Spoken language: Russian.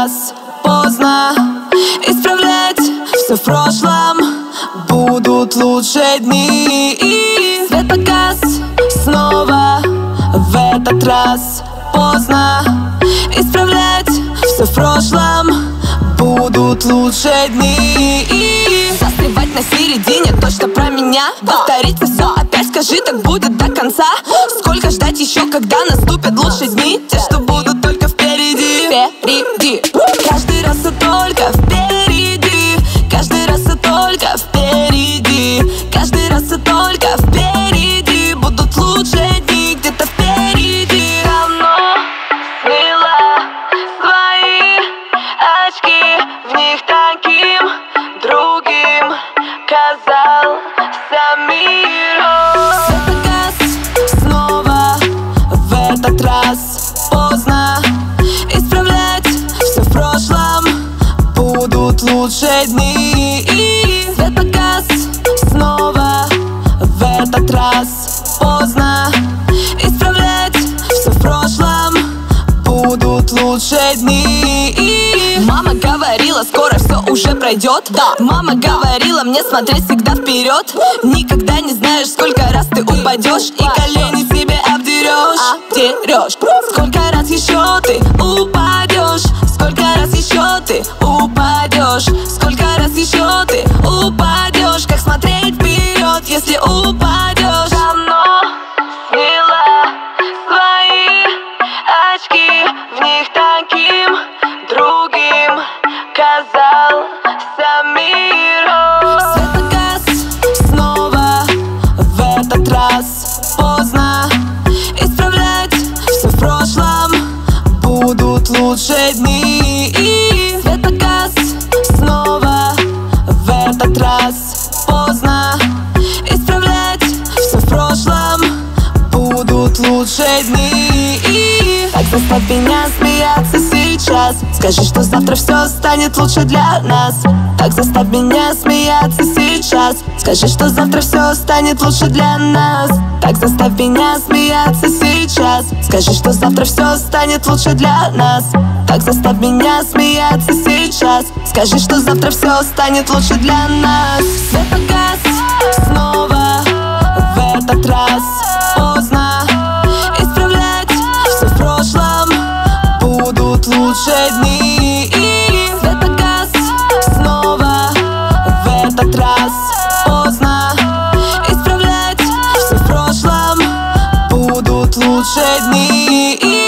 раз поздно исправлять все в прошлом. Будут лучшие дни. И свет погас снова, в этот раз поздно исправлять все в прошлом. Будут лучшие дни. И застревать на середине точно про меня. Повторится все опять, скажи, так будет до конца. Сколько ждать еще, когда наступят лучшие дни? Те, что будут только впереди. Впереди. Каждый раз и только впереди. Каждый раз и только впереди. Каждый раз и только впереди. Будут лучшие дни где-то впереди. Давно сняла свои очки, в них таким другим казался мир. Свет погас снова, в этот раз поздно исправлять все в прошлом. Будут лучшие дни. И свет погас снова, в этот раз поздно исправлять все в прошлом. Будут лучшие дни. И мама говорила, скоро все уже пройдет. Да. Мама говорила мне смотреть всегда вперед. Никогда не знаешь, сколько раз ты упадешь и колени себе обдерешь. Сколько раз еще ты упадешь? Сколько раз еще ты упадешь? Сколько раз еще ты упадешь? Как смотреть вперед, если упадешь? Давно сняла свои очки, в них таким другим казался мир. Свет погас снова, в этот раз поздно исправлять все в прошлом. Будут лучшие дни. И свет погас снова, в этот раз поздно исправлять все в прошлом. Будут лучшие дни. И так заставь меня смеяться сейчас. Скажи, что завтра все станет лучше для нас. Так заставь меня смеяться сейчас. Скажи, что завтра все станет лучше для нас. Так заставь меня смеяться сейчас. Скажи, что завтра все станет лучше для нас. Так заставь меня смеяться сейчас. Скажи, что завтра все станет лучше для нас. Свет погас снова, в этот раз поздно исправлять все в прошлом. Будут лучшие дни. И свет погас снова, в этот раз поздно исправлять все в прошлом. Будут лучшие дни.